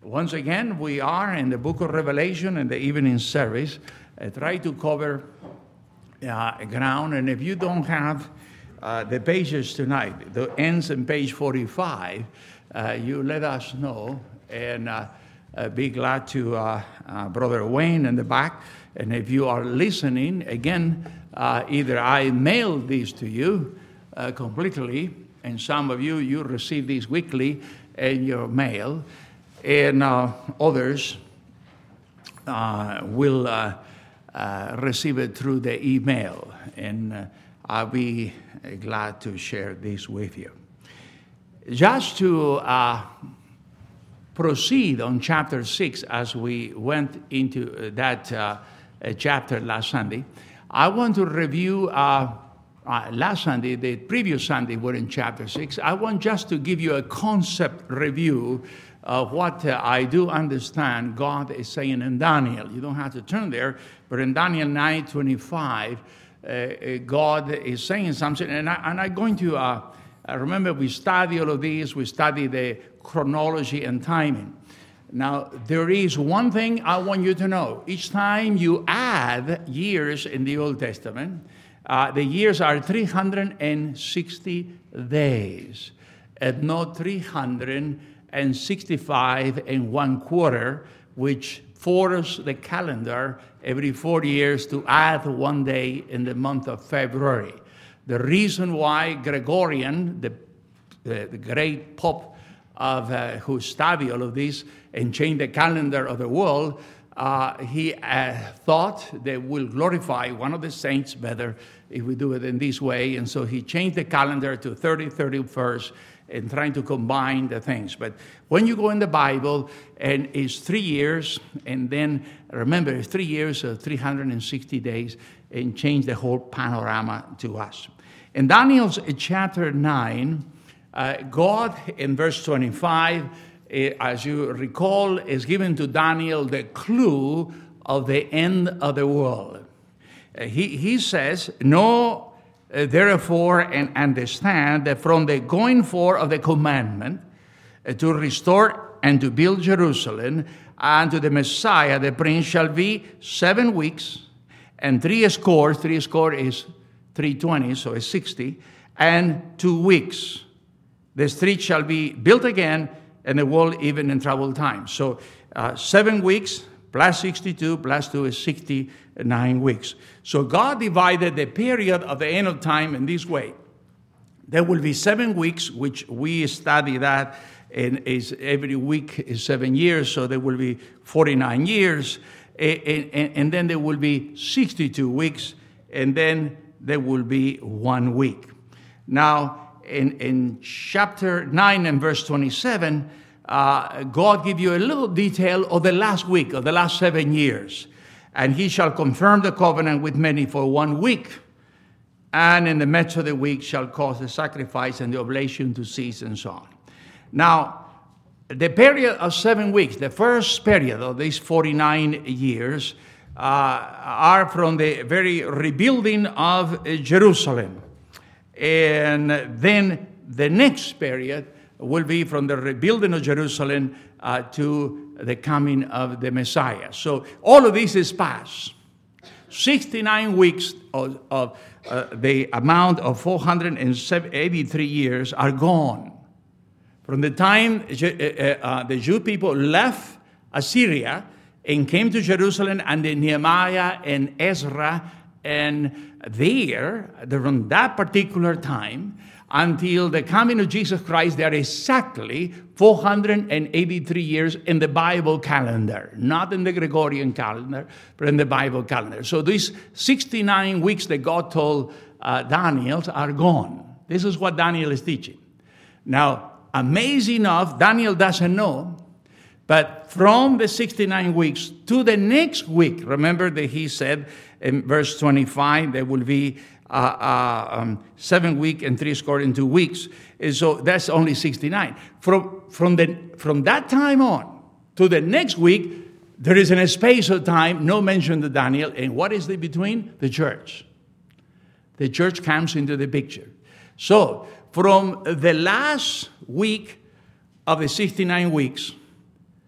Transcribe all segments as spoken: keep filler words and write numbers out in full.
Once again, we are in the book of Revelation in the evening service. I try to cover uh, ground, and if you don't have uh, the pages tonight, the ends in page forty-five, uh, you let us know, and uh, uh, be glad to uh, uh, Brother Wayne in the back. And if you are listening, again, uh, either I mail these to you uh, completely, and some of you, you receive these weekly in your mail, and uh, others uh, will uh, uh, receive it through the email. And uh, I'll be glad to share this with you. Just to uh, proceed on chapter six, as we went into that uh, chapter last Sunday, I want to review uh, uh, last Sunday, the previous Sunday, we're in chapter six. I want just to give you a concept review of what uh, I do understand God is saying in Daniel. You don't have to turn there, but in Daniel nine twenty-five, uh, God is saying something, and, I, and I'm going to, uh, remember we study all of these, we study the chronology and timing. Now, there is one thing I want you to know. Each time you add years in the Old Testament, uh, the years are three hundred sixty days, and not three hundred sixty-five and one quarter, which forces the calendar every four years to add one day in the month of February. The reason why Gregorian, the, the, the great pope of uh, who studied all of this and changed the calendar of the world, uh, he uh, thought that will glorify one of the saints better if we do it in this way. And so he changed the calendar to thirty, thirty-first, and trying to combine the things. But when you go in the Bible, and it's three years, and then remember, it's three years of three hundred sixty days, and change the whole panorama to us. In Daniel's chapter nine, uh, God, in verse twenty-five, uh, as you recall, is given to Daniel the clue of the end of the world. Uh, he, he says, no, Uh, therefore, and understand that from the going forth of the commandment uh, to restore and to build Jerusalem unto the Messiah, the Prince, shall be seven weeks and three scores. Three score is three twenty, so it's sixty, and two weeks. The street shall be built again, and the world even in troubled times. So uh, seven weeks plus sixty-two plus two is sixty-nine weeks. So God divided the period of the end of time in this way. There will be seven weeks, which we study that, and is every week is seven years, so there will be forty-nine years. And, and, and then there will be sixty-two weeks, and then there will be one week. Now, in, in chapter nine and verse twenty-seven, Uh, God give you a little detail of the last week, of the last seven years. And he shall confirm the covenant with many for one week. And in the midst of the week shall cause the sacrifice and the oblation to cease, and so on. Now, the period of seven weeks, the first period of these forty-nine years, uh, are from the very rebuilding of Jerusalem. And then the next period will be from the rebuilding of Jerusalem uh, to the coming of the Messiah. So all of this is past. sixty-nine weeks of, of uh, the amount of four hundred eighty-three years are gone. From the time uh, uh, the Jew people left Assyria and came to Jerusalem, and then Nehemiah and Ezra, and there, from that particular time, until the coming of Jesus Christ, there are exactly four hundred eighty-three years in the Bible calendar, not in the Gregorian calendar, but in the Bible calendar. So these sixty-nine weeks that God told uh, Daniel are gone. This is what Daniel is teaching. Now, amazing enough, Daniel doesn't know, but from the sixty-nine weeks to the next week, remember that he said in verse twenty-five, there will be Uh, uh, um, seven week and three score in two weeks. And so that's only sixty-nine. From, from, the, from that time on to the next week, there is a space of time, no mention to Daniel. And what is the between? The church. The church comes into the picture. So from the last week of the sixty-nine weeks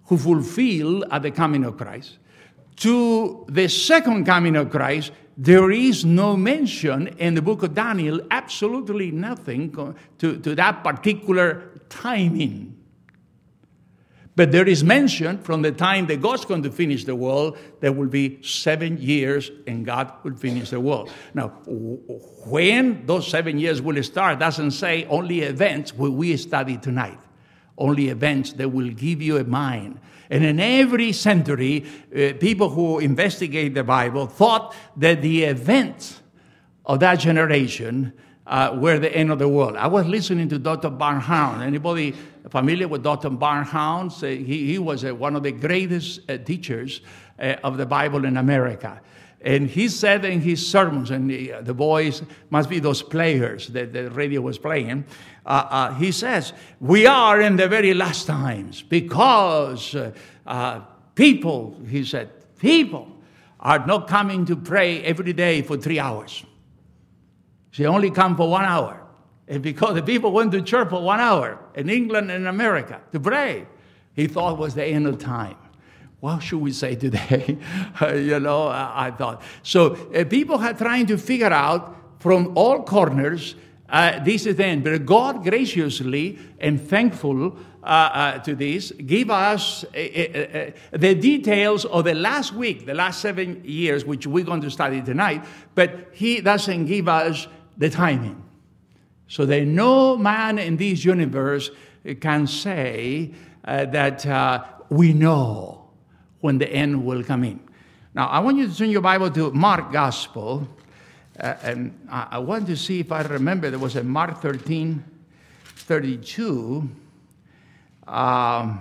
who fulfill at the coming of Christ. To the second coming of Christ, there is no mention in the book of Daniel, absolutely nothing to, to that particular timing. But there is mention from the time that God's going to finish the world, there will be seven years and God will finish the world. Now, when those seven years will start doesn't say only events what we study tonight. Only events that will give you a mind. And in every century, uh, people who investigate the Bible thought that the events of that generation uh, were the end of the world. I was listening to Doctor Barnhound. Anybody familiar with Doctor Barnhound? Uh, he, he was uh, one of the greatest uh, teachers uh, of the Bible in America. And he said in his sermons, and the, the boys must be those players that the radio was playing, uh, uh, he says, we are in the very last times because uh, uh, people, he said, people are not coming to pray every day for three hours. They only come for one hour. And because the people went to church for one hour in England and America to pray, he thought it was the end of time. What should we say today? uh, you know, I, I thought. So uh, people are trying to figure out from all corners, uh, this is the end. But God graciously and thankful uh, uh, to this, give us uh, uh, uh, the details of the last week, the last seven years, which we're going to study tonight. But he doesn't give us the timing. So that no man in this universe can say uh, that uh, we know when the end will come in. Now, I want you to turn your Bible to Mark Gospel. Uh, and I, I want to see if I remember, there was a Mark thirteen, thirty-two. Um,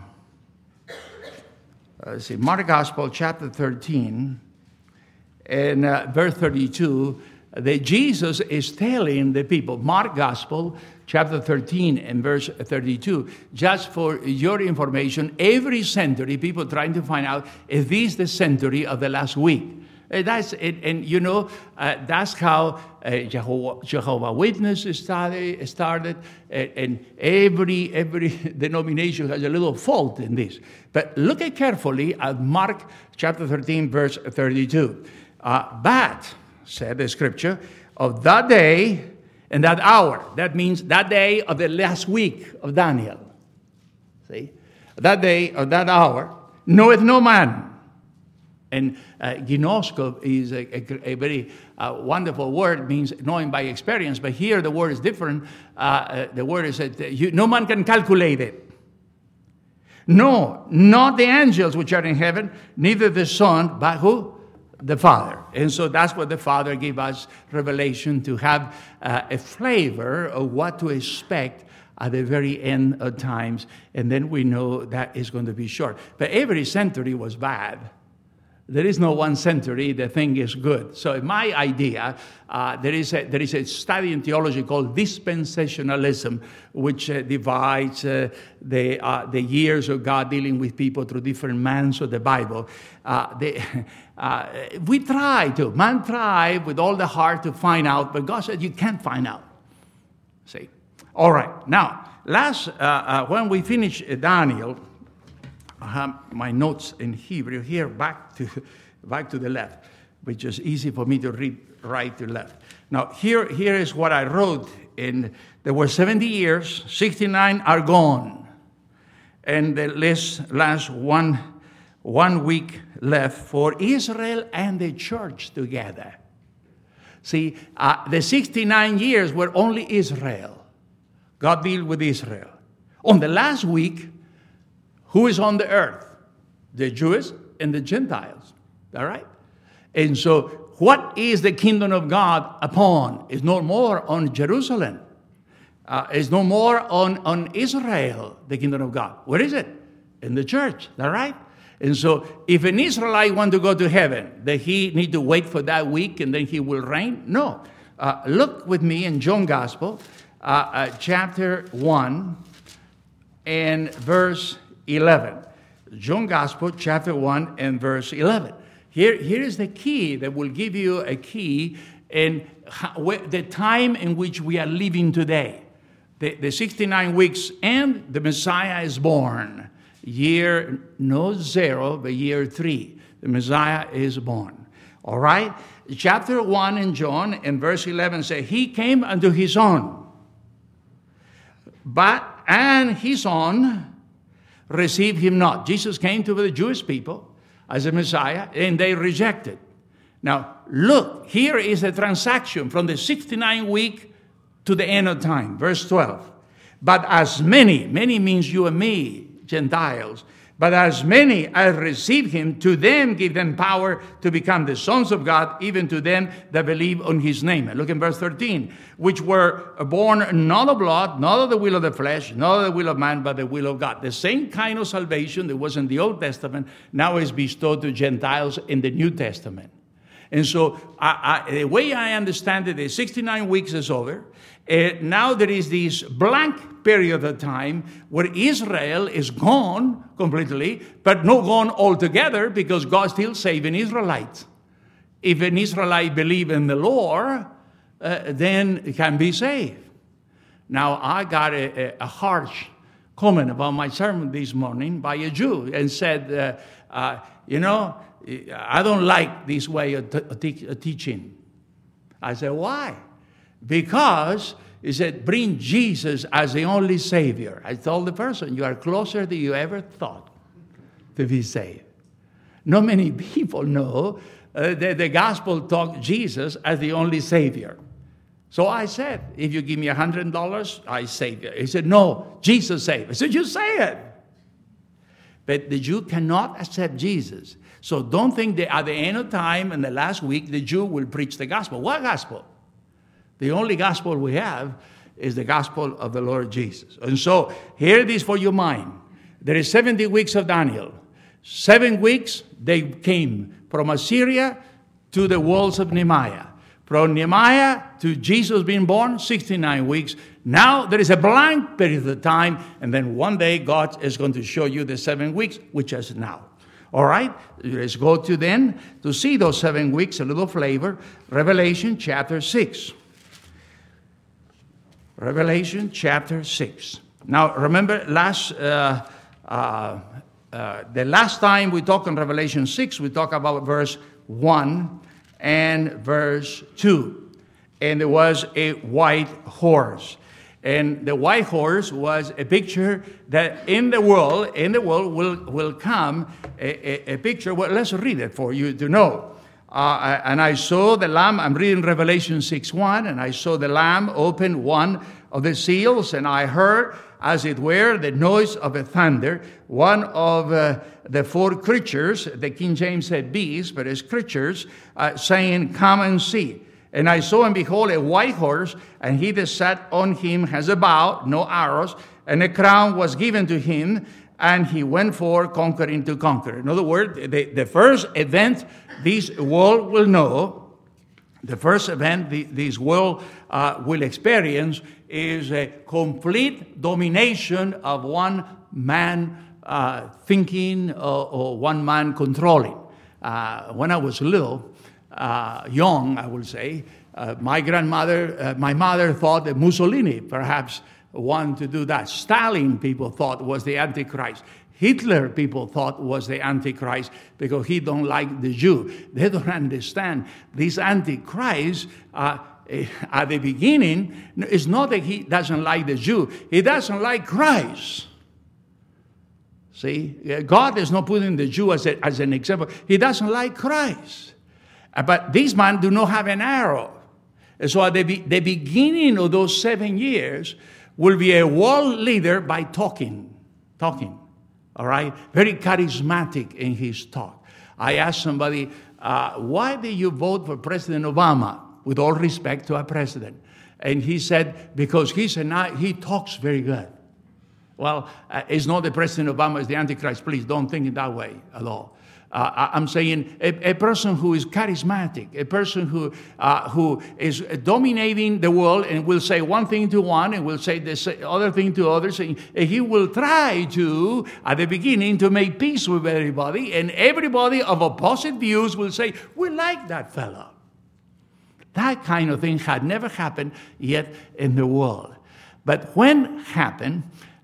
let's see, Mark Gospel, chapter thirteen, and uh, verse thirty-two, that Jesus is telling the people, Mark Gospel, chapter thirteen and verse thirty-two. Just for your information, every century, people trying to find out, is this the century of the last week? And that's it, and you know, uh, that's how uh, Jehovah, Jehovah Witnesses started, started and, and every, every denomination has a little fault in this. But look at carefully at Mark chapter thirteen, verse thirty-two. Uh, but, said the scripture, of that day and that hour. That means that day of the last week of Daniel. See? That day of that hour, knoweth no man. And uh, ginosko is a, a, a very uh, wonderful word, means knowing by experience. But here the word is different. Uh, uh, the word is that you, no man can calculate it. No, not the angels which are in heaven, neither the Son, but who? The Father. And so that's what the Father gave us revelation to have uh, a flavor of what to expect at the very end of times. And then we know that is going to be short. But every century was bad. There is no one century the thing is good. So in my idea, uh, there is a, there is a study in theology called dispensationalism, which uh, divides uh, the uh, the years of God dealing with people through different mans of the Bible. Uh, they, uh, we try to, man try with all the heart to find out, but God said you can't find out. See? All right. Now, last, uh, uh, when we finish Daniel, I have my notes in Hebrew here, back to back to the left, which is easy for me to read right to left. Now, here, here is what I wrote. In there were seventy years, sixty-nine are gone. And the last, last one, one week left for Israel and the church together. See, uh, the sixty-nine years were only Israel. God dealt with Israel. On the last week, who is on the earth? The Jews and the Gentiles. All right? And so, what is the kingdom of God upon? It's no more on Jerusalem. Uh, it's no more on, on Israel, the kingdom of God. Where is it? In the church. All right? And so, if an Israelite want to go to heaven, does he need to wait for that week and then he will reign? No. Uh, look with me in John Gospel, uh, uh, chapter one and verse eleven. John Gospel, chapter one and verse eleven. Here, here is the key that will give you a key in the time in which we are living today. The, the sixty-nine weeks and the Messiah is born. year, no zero, but year three. The Messiah is born. All right? Chapter one in John, in verse eleven, says, he came unto his own, but, and his own received him not. Jesus came to the Jewish people as a Messiah, and they rejected. Now, look, here is a transaction from the sixty-nine week to the end of time. Verse twelve. But as many, many means you and me, Gentiles, but as many as receive him, to them give them power to become the sons of God, even to them that believe on his name. And look in verse thirteen. Which were born not of blood, not of the will of the flesh, not of the will of man, but the will of God. The same kind of salvation that was in the Old Testament now is bestowed to Gentiles in the New Testament. And so I, I, the way I understand it, the sixty-nine weeks is over. Uh, now there is this blank period of time where Israel is gone completely, but not gone altogether, because God's still saving Israelites. If an Israelite believes in the Lord, uh, then it can be saved. Now, I got a, a, a harsh comment about my sermon this morning by a Jew, and said, uh, uh, you know, I don't like this way of, t- of, te- of teaching. I said, why? Because he said, bring Jesus as the only Savior. I told the person, you are closer than you ever thought to be saved. Not many people know uh, that the gospel taught Jesus as the only Savior. So I said, if you give me one hundred dollars, I save you. He said, no, Jesus saved. I said, you say it. But the Jew cannot accept Jesus. So don't think that at the end of time, in the last week, the Jew will preach the gospel. What gospel? The only gospel we have is the gospel of the Lord Jesus. And so here it is for your mind. There is seventy weeks of Daniel. Seven weeks, they came from Assyria to the walls of Nehemiah. From Nehemiah to Jesus being born, sixty-nine weeks. Now there is a blank period of time, and then one day God is going to show you the seven weeks, which is now. All right? Let's go to then, to see those seven weeks, a little flavor. Revelation chapter six. Revelation chapter six. Now, remember, last uh, uh, uh, the last time we talked on Revelation six, we talked about verse one and verse two. And there was a white horse. And the white horse was a picture that in the world, in the world will, will come a, a, a picture. Well, let's read it for you to know. Uh, and I saw the Lamb, I'm reading Revelation six one, and I saw the Lamb open one of the seals, and I heard, as it were, the noise of a thunder. One of uh, the four creatures, the King James said beasts, but it's creatures, uh, saying, come and see. And I saw, and behold, a white horse, and he that sat on him has a bow, no arrows, and a crown was given to him, and he went forth conquering to conquer. In other words, the, the first event this world will know, the first event the, this world uh, will experience is a complete domination of one man uh, thinking or, or one man controlling. Uh, when I was little, uh, young, I would say, uh, my grandmother, uh, my mother thought that Mussolini perhaps wanted to do that. Stalin, people thought, was the Antichrist. Hitler, people thought, was the Antichrist because he don't like the Jew. They don't understand. This Antichrist, uh, at the beginning, it's not that he doesn't like the Jew. He doesn't like Christ. See, God is not putting the Jew as, a, as an example. He doesn't like Christ. But this man do not have an arrow. And so at the, be, the beginning of those seven years will be a world leader by talking. Talking. All right? Very charismatic in his talk. I asked somebody, uh, why did you vote for President Obama? With all respect to our president. And he said, because he's a, he talks very good. Well, uh, it's not the President Obama, it's the Antichrist. Please don't think it that way at all. Uh, I'm saying a, a person who is charismatic, a person who uh, who is dominating the world and will say one thing to one and will say the other thing to others. And he will try to, at the beginning, to make peace with everybody. And everybody of opposite views will say, we like that fellow. That kind of thing had never happened yet in the world. But when happened,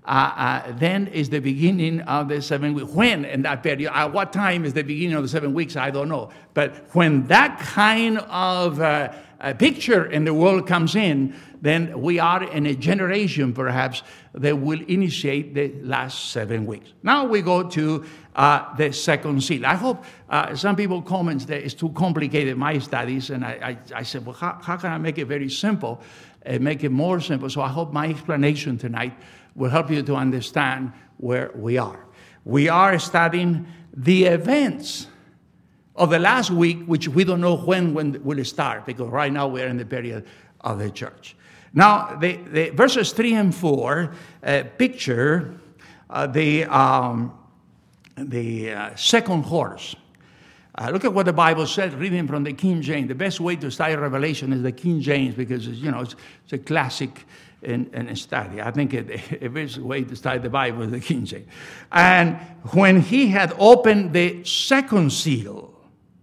uh, uh, then is the beginning of the seven weeks. When in that period, at what time is the beginning of the seven weeks, I don't know. But when that kind of uh, a picture in the world comes in, then we are in a generation, perhaps, that will initiate the last seven weeks. Now we go to uh, the second seal. I hope uh, some people comment that it's too complicated, my studies, and I, I, I said, well, how, how can I make it very simple and make it more simple? So I hope my explanation tonight will help you to understand where we are. We are studying the events of the last week, which we don't know when, when will start, because right now we're in the period of the church. Now, the, the verses three and four uh, picture uh, the, um, the uh, second horse. Uh, look at what the Bible said, reading from the King James. The best way to study Revelation is the King James, because it's, you know, it's, it's a classic in, in study. I think it, the best way to study the Bible is the King James. And when he had opened the second seal,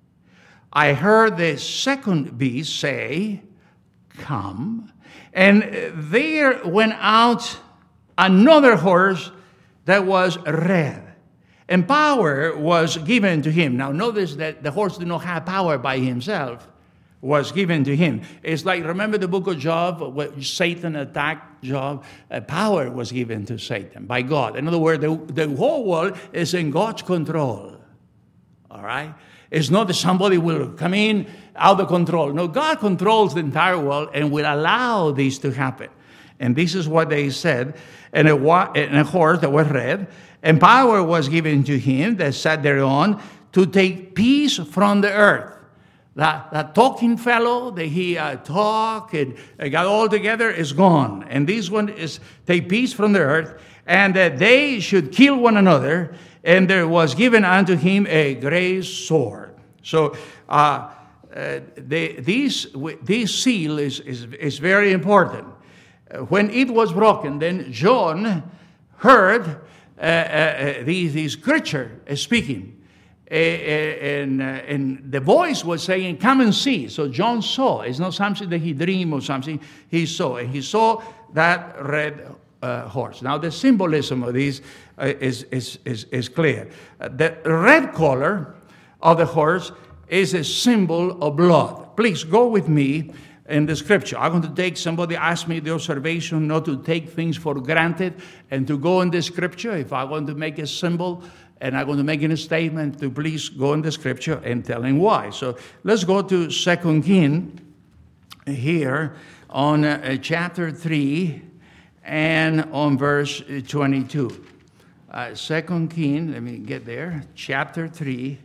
I heard the second beast say, "Come." And there went out another horse that was red, and power was given to him. Now notice that the horse did not have power by himself, was given to him. It's like, remember the book of Job, where Satan attacked Job? Uh, power was given to Satan by God. In other words, the, the whole world is in God's control. All right? It's not that somebody will come in out of control. No, God controls the entire world and will allow this to happen. And this is what they said. And a, and a horse that was red, and power was given to him that sat thereon to take peace from the earth. That, that talking fellow that he uh, talked and uh, got all together is gone. And this one is take peace from the earth, and that they should kill one another. And there was given unto him a great sword. So uh, uh, the, these, this seal is, is, is very important. Uh, when it was broken, then John heard uh, uh, these, these creature speaking. Uh, and, uh, and the voice was saying, "Come and see." So John saw. It's not something that he dreamed or something. He saw. And he saw that red uh, horse. Now the symbolism of this uh, is, is, is, is clear. Uh, the red color of the horse is a symbol of blood. Please go with me in the scripture. I'm going to take, somebody asked me the observation not to take things for granted and to go in the scripture. If I want to make a symbol and I'm going to make a statement, to please go in the scripture and tell him why. So let's go to Second Kings here on uh, chapter three and on verse twenty-two. Uh, Second Kings, let me get there, chapter three,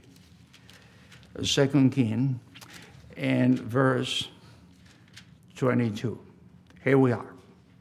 Second Kings, and verse twenty-two. Here we are.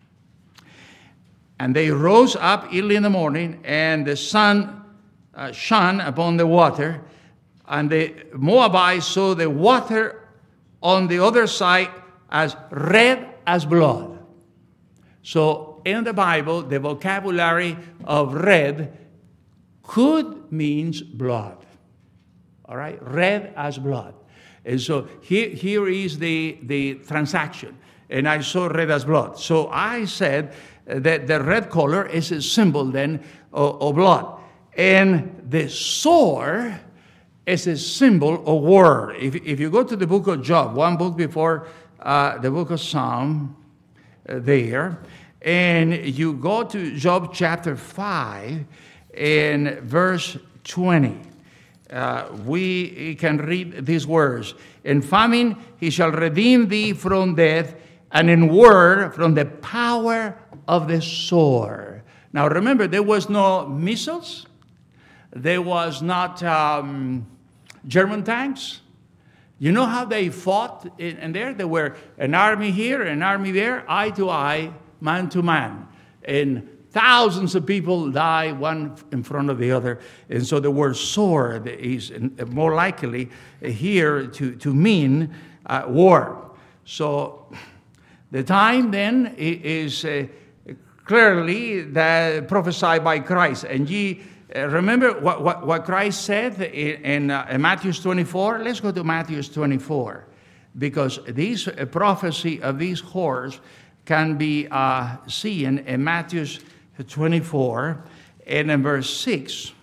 "And they rose up early in the morning, and the sun uh, shone upon the water, and the Moabites saw the water on the other side as red as blood." So in the Bible, the vocabulary of red could means blood. All right? Red as blood. And so here, here is the, the transaction. And I saw red as blood. So I said that the red color is a symbol then of, of blood. And the sword is a symbol of war. If, if you go to the book of Job, one book before uh, the book of Psalm, uh, there, and you go to Job chapter five and verse twenty. Uh, we can read these words. "In famine he shall redeem thee from death, and in war from the power of the sword." Now remember, there was no missiles. There was not um, German tanks. You know how they fought in, in there? There were an army here, an army there, eye to eye, man to man. And thousands of people die one in front of the other. And so the word sword is more likely here to, to mean uh, war. So the time then is uh, clearly that prophesied by Christ. And ye uh, remember what, what, what Christ said in, in, uh, in Matthew twenty-four? Let's go to Matthew twenty-four. Because this uh, prophecy of this horse can be uh, seen in Matthew twenty-four, and in verse six,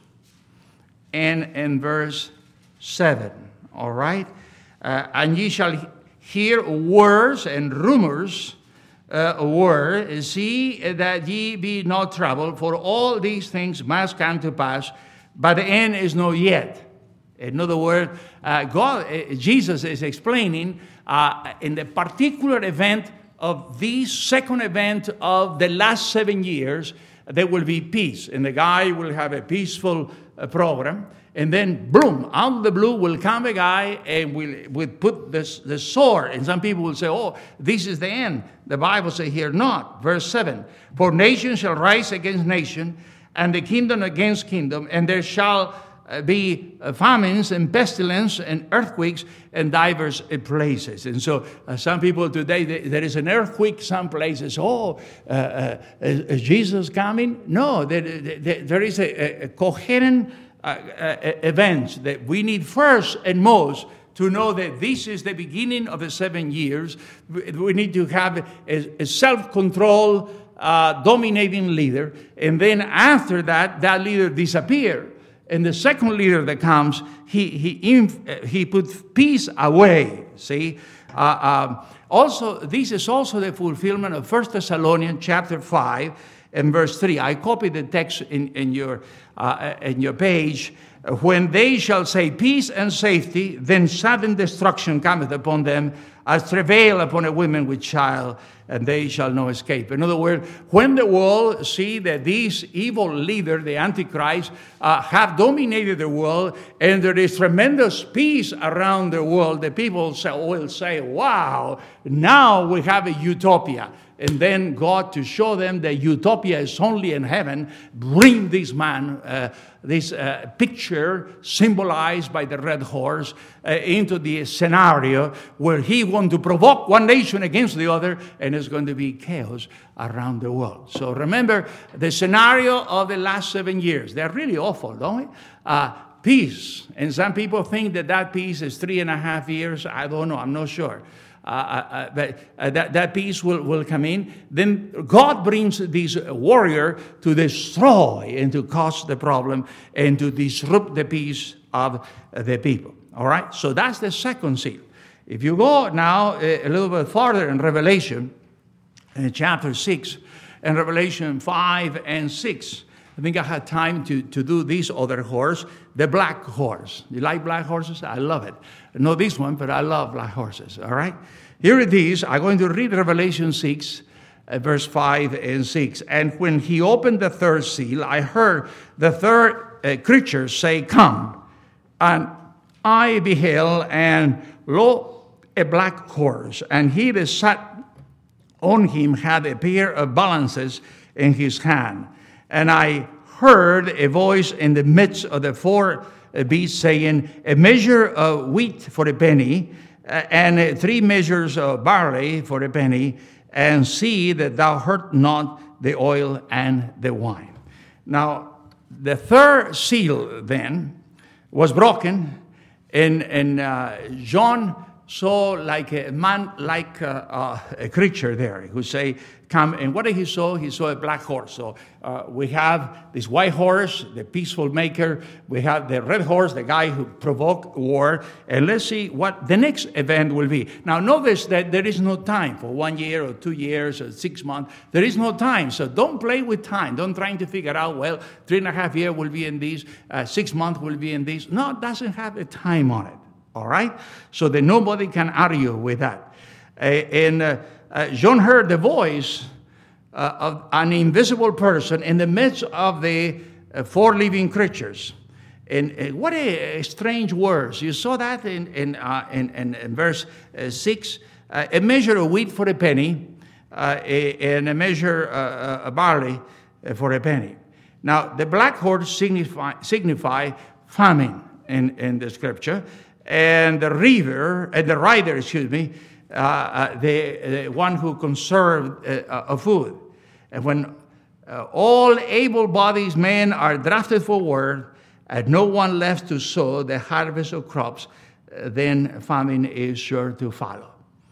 and in verse seven. All right? Uh, and ye shall hear words and rumors, uh, word, see that ye be not troubled, for all these things must come to pass, but the end is not yet. In other words, uh, God, uh, Jesus is explaining uh, in the particular event of this second event of the last seven years, there will be peace, and the guy will have a peaceful uh, program. And then, boom, out of the blue will come a guy and will, will put this, the sword. And some people will say, oh, this is the end. The Bible says here, not. Verse seven, for nation shall rise against nation, and the kingdom against kingdom, and there shall be famines and pestilence and earthquakes in diverse places. And so uh, some people today, they, there is an earthquake some places. Oh, uh, uh, is, is Jesus coming? No, there, there, there is a, a coherent uh, uh, event that we need first and most to know that this is the beginning of the seven years. We need to have a, a self-control, uh, dominating leader. And then after that, that leader disappears. And the second leader that comes, he he he puts peace away. See, uh, um, also this is also the fulfillment of First Thessalonians chapter five and verse three. I copied the text in in your uh, in your page. When they shall say peace and safety, then sudden destruction cometh upon them, as travail upon a woman with child, and they shall no escape. In other words, when the world see that this evil leader, the Antichrist, uh, have dominated the world, and there is tremendous peace around the world, the people say, will say, wow, now we have a utopia. And then God, to show them that utopia is only in heaven, bring this man, uh, this uh, picture symbolized by the red horse, uh, into the scenario where he wants to provoke one nation against the other, and it's going to be chaos around the world. So remember the scenario of the last seven years. They're really awful, don't we? Uh, peace. And some people think that that peace is three and a half years. I don't know. I'm not sure. Uh, uh, but uh, that, that peace will, will come in. Then God brings this warrior to destroy and to cause the problem and to disrupt the peace of the people. All right? So that's the second seal. If you go now a, a little bit farther in Revelation, in chapter six, and Revelation five and six, I think I had time to, to do this other horse, the black horse. You like black horses? I love it. Not this one, but I love black horses, all right? Here it is. I'm going to read Revelation six, uh, verse five and six. And when he opened the third seal, I heard the third uh, creature say, come. And I beheld, and lo, a black horse. And he that sat on him had a pair of balances in his hand. And I heard a voice in the midst of the four beasts saying, a measure of wheat for a penny, and three measures of barley for a penny, and see that thou hurt not the oil and the wine. Now, the third seal then was broken, and, and uh, John saw like a man, like a, uh, a creature there who say, come. And what did he saw? He saw a black horse. So uh, we have this white horse, the peaceful maker. We have the red horse, the guy who provoked war. And let's see what the next event will be. Now notice that there is no time for one year or two years or six months. There is no time. So don't play with time. Don't try to figure out, well, three and a half years will be in this, uh, six months will be in this. No, it doesn't have a time on it. All right? So that nobody can argue with that. Uh, and uh, uh, John heard the voice uh, of an invisible person in the midst of the uh, four living creatures. And uh, what a, a strange words. You saw that in, in, uh, in, in, in verse uh, six. Uh, a measure of wheat for a penny, uh, a, and a measure uh, of barley for a penny. Now, the black horse signify, signify famine in, in the scripture. And the river, and the rider, excuse me, uh, uh, the, the one who conserved uh, uh, food. And when uh, all able-bodied men are drafted for war, and no one left to sow the harvest of crops, uh, then famine is sure to follow.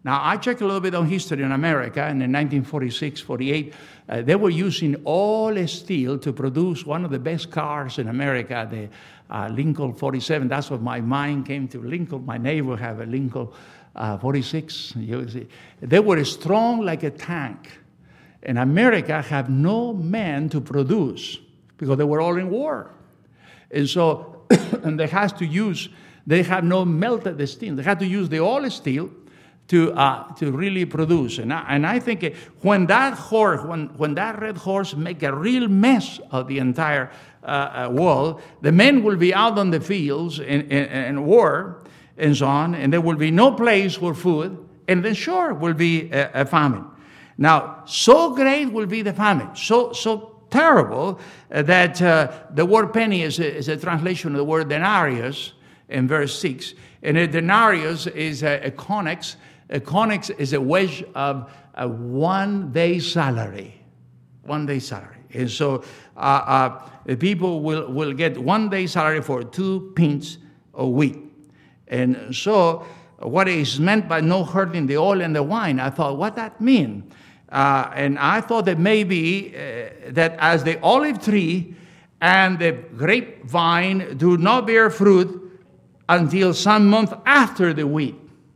Now, I checked a little bit on history in America, and in nineteen forty-six, forty-eight, uh, they were using all steel to produce one of the best cars in America, the uh, Lincoln forty-seven. That's what my mind came to. Lincoln, my neighbor have a Lincoln uh, forty-six. You see. They were strong like a tank. And America have no men to produce because they were all in war. And so and they has to use, they have no melted steel. They had to use the old steel to uh, to really produce. And I, and I think when that horse, when, when that red horse make a real mess of the entire uh, uh, world, the men will be out on the fields in, in, in war and so on, and there will be no place for food, and then sure will be a, a famine. Now, so great will be the famine, so so terrible uh, that uh, the word penny is a, is a translation of the word denarius in verse six. And a denarius is a, a connex. A connex is a wage of a one-day salary. One-day salary. And so uh, uh, the people will, will get one-day salary for two pints of wheat. And so what is meant by no hurting the oil and the wine, I thought, what that mean? Uh, and I thought that maybe uh, that as the olive tree and the grapevine do not bear fruit until some month after the wheat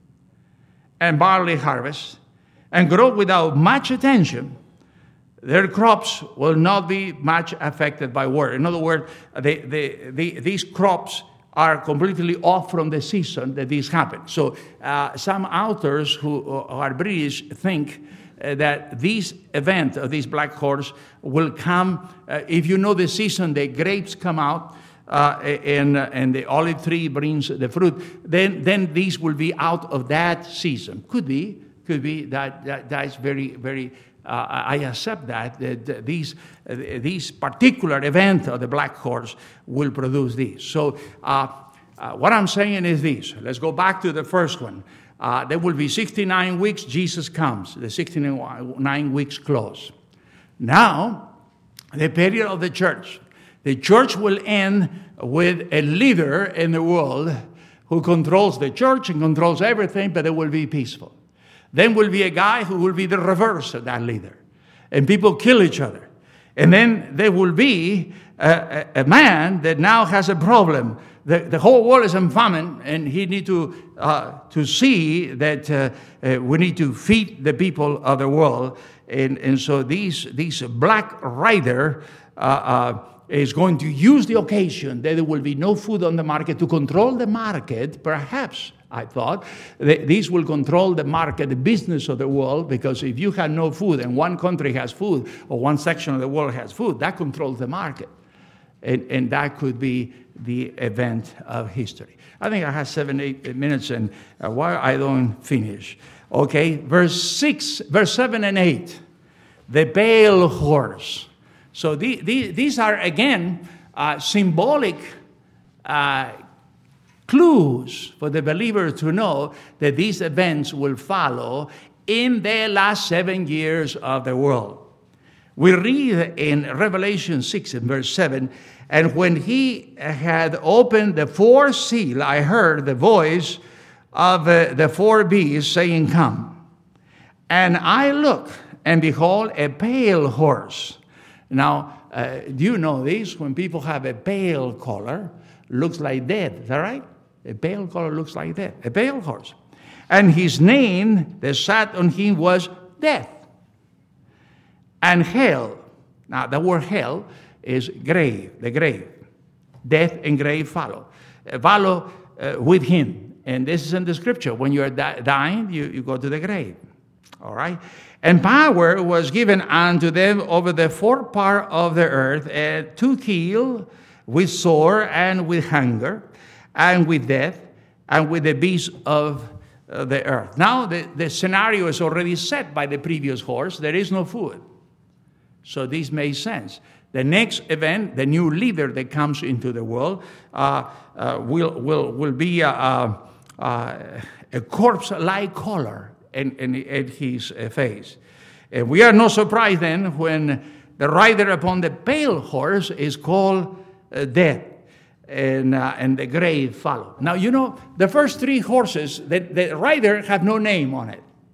and barley harvest, and grow without much attention, their crops will not be much affected by war. In other words, they, they, they, these crops are completely off from the season that this happened. So uh, some authors who are British think uh, that this event of this black horse will come, uh, if you know the season, the grapes come out, Uh, and, uh, and the olive tree brings the fruit, then then these will be out of that season. Could be, could be that, that that's very, very, uh, I accept that, that, that these, uh, these particular event of the black horse will produce these. So uh, uh, what I'm saying is this. Let's go back to the first one. Uh, there will be sixty-nine weeks, Jesus comes. The sixty-nine weeks close. Now, the period of the church. The church will end with a leader in the world who controls the church and controls everything, but it will be peaceful. Then will be a guy who will be the reverse of that leader. And people kill each other. And then there will be a, a, a man that now has a problem. The, the whole world is in famine, and he need to, uh, to see that uh, uh, we need to feed the people of the world. And, and so these, these black rider uh, uh, is going to use the occasion that there will be no food on the market to control the market. Perhaps, I thought, these will control the market, the business of the world, because if you have no food and one country has food or one section of the world has food, that controls the market. And, and that could be the event of history. I think I have seven, eight minutes, and uh, why I don't finish. Okay, verse six, verse seven and eight, the pale horse. So the, the, these are, again, uh, symbolic uh, clues for the believer to know that these events will follow in the last seven years of the world. We read in Revelation six and verse seven, and when he had opened the fourth seal, I heard the voice of uh, the four beasts saying, "Come." And I looked, and behold, a pale horse. Now, uh, do you know this? When people have a pale color, looks like death. Is that right? A pale color looks like death. A pale horse. And his name that sat on him was Death. And hell. Now, the word hell is grave, the grave. Death and grave follow. Uh, follow uh, with him. And this is in the scripture. When you're di- dying, you, you go to the grave. All right? And power was given unto them over the four part of the earth, uh, to kill with sword and with hunger and with death and with the beasts of uh, the earth. Now the, the scenario is already set by the previous horse. There is no food. So this makes sense. The next event, the new leader that comes into the world, uh, uh, will, will, will be a, a, a corpse-like color in, in, in his face. And we are not surprised then when the rider upon the pale horse is called uh, Death, and, uh, and the grave follow. Now, you know, the first three horses, the, the rider have no name on it.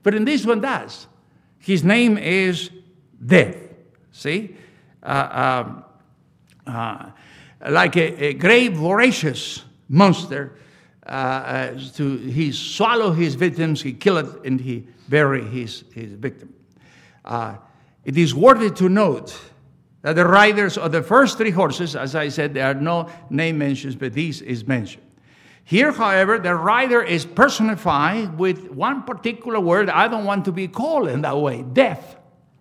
But in this one does. His name is Death. See? Uh, um, uh, like a, a great voracious monster, uh, uh, to he swallow his victims, he kill it, and he bury his, his victim. Uh, it is worthy to note that the riders of the first three horses, as I said, there are no name mentions, but this is mentioned. Here, however, the rider is personified with one particular word. I don't want to be called in that way, death.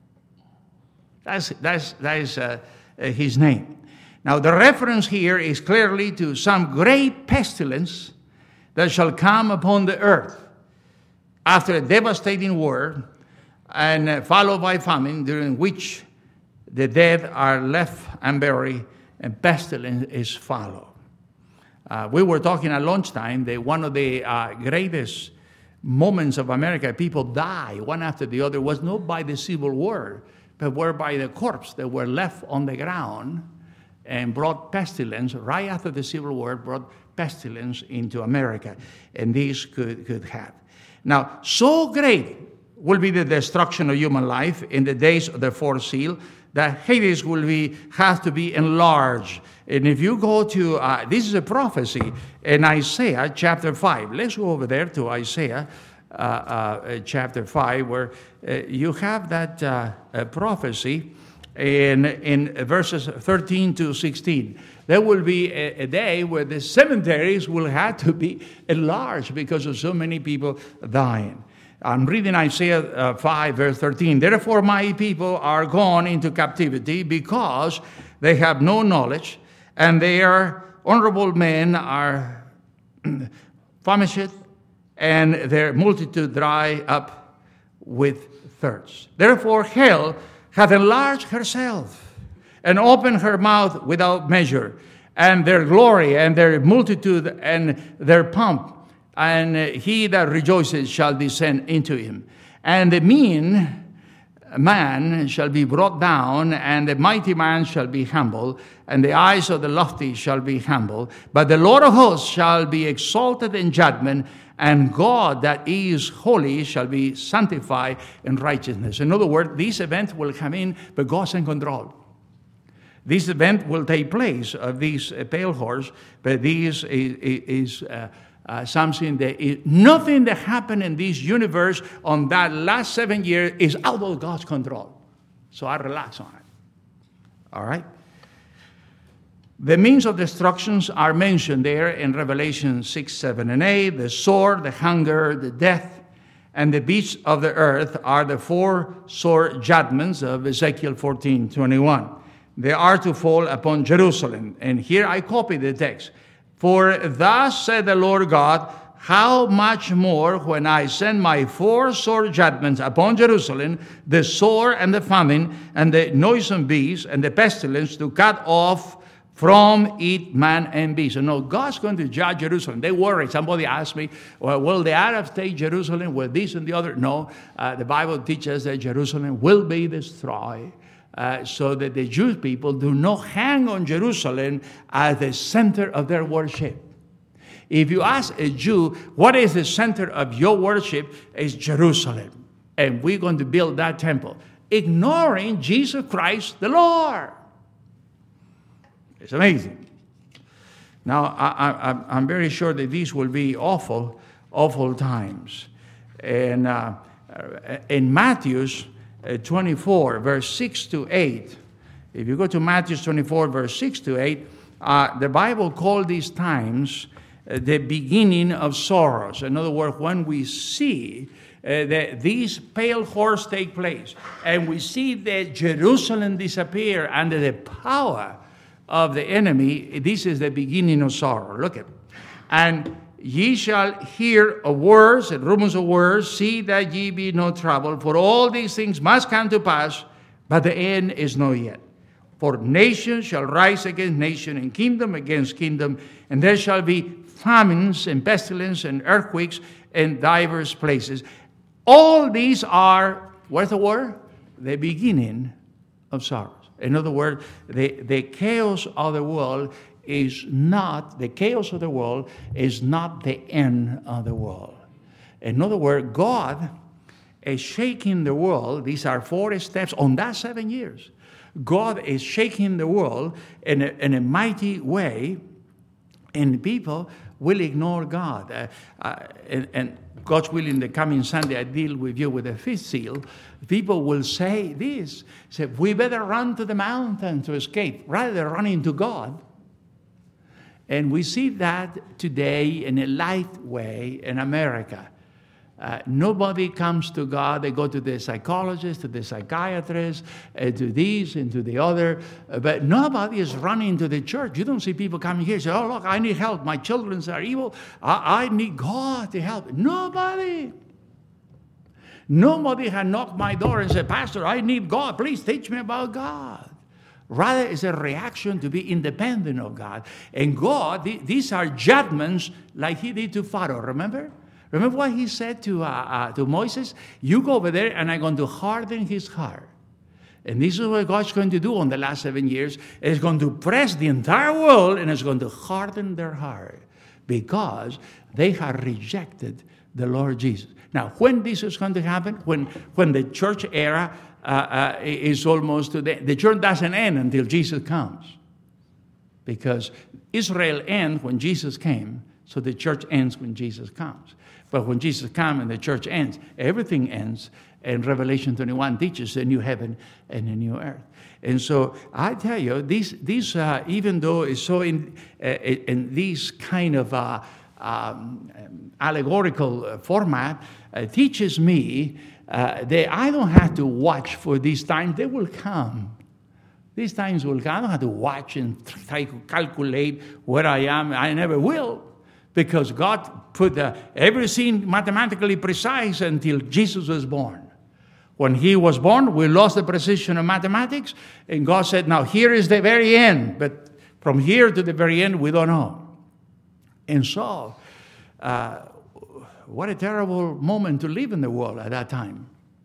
That's, that's, that is uh, uh, his name. Now, the reference here is clearly to some great pestilence that shall come upon the earth after a devastating war and uh, followed by famine, during which the dead are left unburied and pestilence is followed. Uh, we were talking at lunchtime that one of the uh, greatest moments of America, people die one after the other, was not by the Civil War, but were by the corpse that were left on the ground and brought pestilence. Right after the Civil War, brought pestilence into America, and this could, could have. Now, so great will be the destruction of human life in the days of the fourth seal that Hades will be have to be enlarged. And if you go to, uh, this is a prophecy in Isaiah chapter five. Let's go over there to Isaiah uh, uh, chapter five, where uh, you have that uh, uh, prophecy in, in verses thirteen to sixteen. There will be a, a day where the cemeteries will have to be enlarged because of so many people dying. I'm reading Isaiah uh, five, verse thirteen. Therefore my people are gone into captivity because they have no knowledge, and their honorable men are famished, and their multitude dry up with thirst. Therefore hell hath enlarged herself, and opened her mouth without measure, and their glory, and their multitude, and their pomp, and he that rejoices shall descend into him. And the mean man shall be brought down, and the mighty man shall be humbled, and the eyes of the lofty shall be humbled. But the Lord of hosts shall be exalted in judgment, and God that is holy shall be sanctified in righteousness. In other words, this event will come in, but God's in control. This event will take place of this uh, pale horse, but this is, is uh, uh, something that is, nothing that happened in this universe on that last seven years is out of God's control. So I relax on it. All right? The means of destructions are mentioned there in Revelation six, seven, and eight. The sword, the hunger, the death, and the beasts of the earth are the four sore judgments of Ezekiel fourteen, twenty-one. They are to fall upon Jerusalem. And here I copy the text. For thus said the Lord God, how much more when I send my four sore judgments upon Jerusalem, the sword and the famine, and the noisome beast, and the pestilence, to cut off from it man and beast. So no, God's going to judge Jerusalem. They worry. Somebody asked me, well, will the Arabs take Jerusalem? Will this and the other? No, uh, the Bible teaches that Jerusalem will be destroyed. Uh, so that the Jewish people do not hang on Jerusalem as the center of their worship. If you ask a Jew, what is the center of your worship? It's Jerusalem. And we're going to build that temple, ignoring Jesus Christ the Lord. It's amazing. Now, I, I, I'm very sure that these will be awful, awful times. And uh, in Matthew's Uh, twenty-four, verse six to eight. If you go to Matthew twenty-four, verse six to eight, uh, the Bible called these times uh, the beginning of sorrows. In other words, when we see uh, that these pale horse take place, and we see that Jerusalem disappear under the power of the enemy, this is the beginning of sorrow. Look at it. And ye shall hear of wars and rumors of wars. See that ye be not troubled, for all these things must come to pass, but the end is not yet. For nation shall rise against nation, and kingdom against kingdom, and there shall be famines and pestilence and earthquakes in divers places. All these are, what's the word? The beginning of sorrows. In other words, the, the chaos of the world is not, the chaos of the world is not the end of the world. In other words, God is shaking the world. These are four steps on that seven years. God is shaking the world in a, in a mighty way, and people will ignore God. Uh, uh, and, and God's willing, the coming Sunday, I deal with you with the fifth seal. People will say this, say, we better run to the mountain to escape, rather than running to God. And we see that today in a light way in America. Uh, nobody comes to God. They go to the psychologist, to the psychiatrist, uh, to this and to the other. Uh, but nobody is running to the church. You don't see people coming here and say, oh, look, I need help. My children are evil. I, I need God to help. Nobody. Nobody had knocked my door and said, Pastor, I need God. Please teach me about God. Rather, it's a reaction to be independent of God. And God, th- these are judgments like he did to Pharaoh, remember? Remember what he said to, uh, uh, to Moses? You go over there and I'm going to harden his heart. And this is what God's going to do on the last seven years. It's going to press the entire world and it's going to harden their heart because they have rejected the Lord Jesus. Now, when this is going to happen, when, when the church era uh, uh, is almost to the, the church doesn't end until Jesus comes. Because Israel ends when Jesus came, so the church ends when Jesus comes. But when Jesus comes and the church ends, everything ends. And Revelation twenty-one teaches a new heaven and a new earth. And so I tell you, this, this uh, even though it's so in, uh, in this kind of uh, um, allegorical format, uh, teaches me uh, that I don't have to watch for these times. They will come. These times will come. I don't have to watch and try to calculate where I am. I never will. Because God put uh, everything mathematically precise until Jesus was born. When he was born, we lost the precision of mathematics, and God said, now here is the very end, but from here to the very end, we don't know. And so, uh, what a terrible moment to live in the world at that time.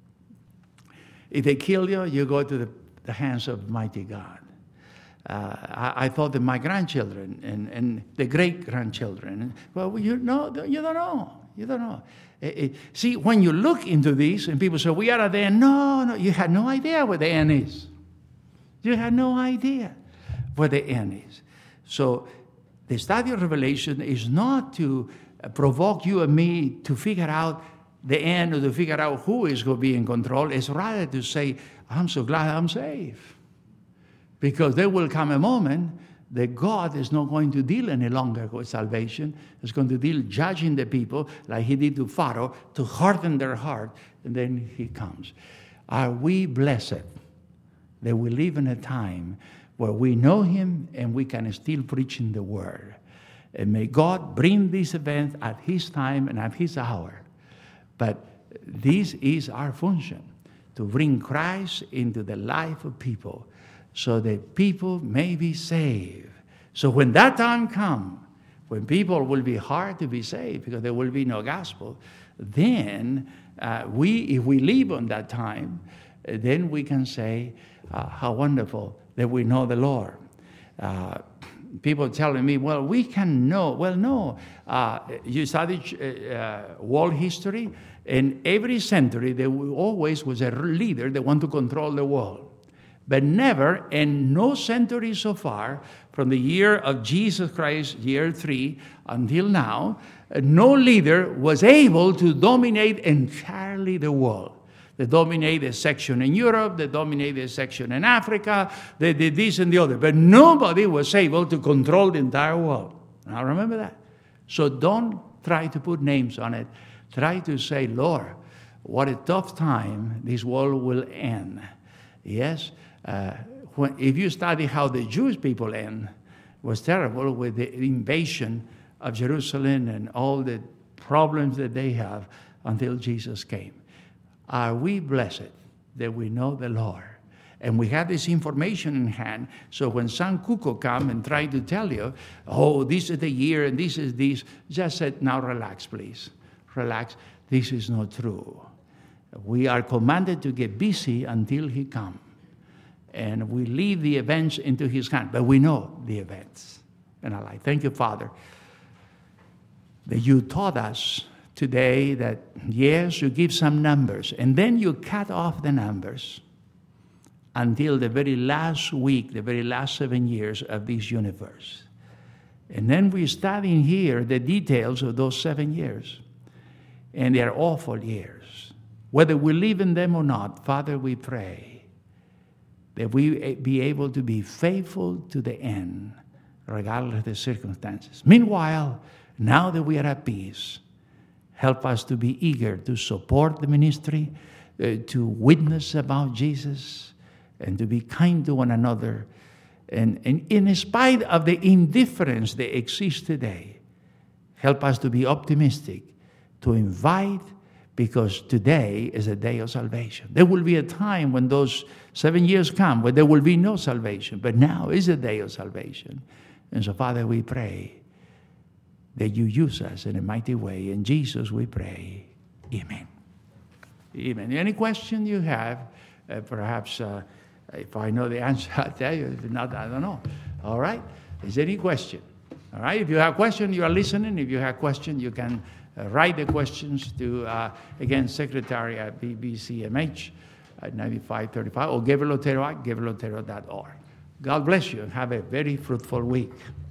If they kill you, you go to the, the hands of mighty God. Uh, I, I thought that my grandchildren and, and the great-grandchildren, well, you know, you don't know. You don't know. It, it, see, when you look into this and people say, we are at the end. No, no, you had no idea what the end is. You had no idea what the end is. So the study of Revelation is not to provoke you and me to figure out the end or to figure out who is going to be in control. It's rather to say, I'm so glad I'm saved. Because there will come a moment that God is not going to deal any longer with salvation. He's going to deal judging the people like he did to Pharaoh to harden their heart, and then he comes. Are we blessed that we live in a time where we know him and we can still preach in the word? And may God bring this event at his time and at his hour. But this is our function, to bring Christ into the life of people, so that people may be saved. So when that time comes, when people will be hard to be saved because there will be no gospel, then uh, we, if we live on that time, uh, then we can say uh, how wonderful that we know the Lord. Uh, people telling me, well, we can know. Well, no. Uh, you study uh, world history, and every century there always was a leader that wanted to control the world. But never, in no century so far, from the year of Jesus Christ, year three, until now, no leader was able to dominate entirely the world. They dominated a section in Europe, they dominated a section in Africa, they did this and the other. But nobody was able to control the entire world. Now remember that. So don't try to put names on it. Try to say, Lord, what a tough time this world will end. Yes? Uh, when, if you study how the Jewish people end, it was terrible with the invasion of Jerusalem and all the problems that they have until Jesus came. Are we blessed that we know the Lord? And we have this information in hand, so when some cuckoo come and try to tell you, oh, this is the year and this is this, just say, now relax, please. Relax. This is not true. We are commanded to get busy until he comes. And we leave the events into his hand. But we know the events in our life. Thank you, Father, that you taught us today that, yes, you give some numbers, and then you cut off the numbers until the very last week, the very last seven years of this universe. And then we study here the details of those seven years. And they are awful years. Whether we live in them or not, Father, we pray that we be able to be faithful to the end, regardless of the circumstances. Meanwhile, now that we are at peace, help us to be eager to support the ministry, uh, to witness about Jesus, and to be kind to one another. And, and in spite of the indifference that exists today, help us to be optimistic, to invite, because today is a day of salvation. There will be a time when those seven years come where there will be no salvation, but now is a day of salvation. And so, Father, we pray that you use us in a mighty way. In Jesus we pray. Amen. Amen. Any question you have, uh, perhaps uh, if I know the answer, I'll tell you. If not, I don't know. All right? Is there any question? All right? If you have a question, you are listening. If you have a question, you can uh, write the questions to, uh, again, Secretary at B B C M H at ninety-five thirty-five or Gabriel Otero at gabriel otero dot org. God bless you and have a very fruitful week.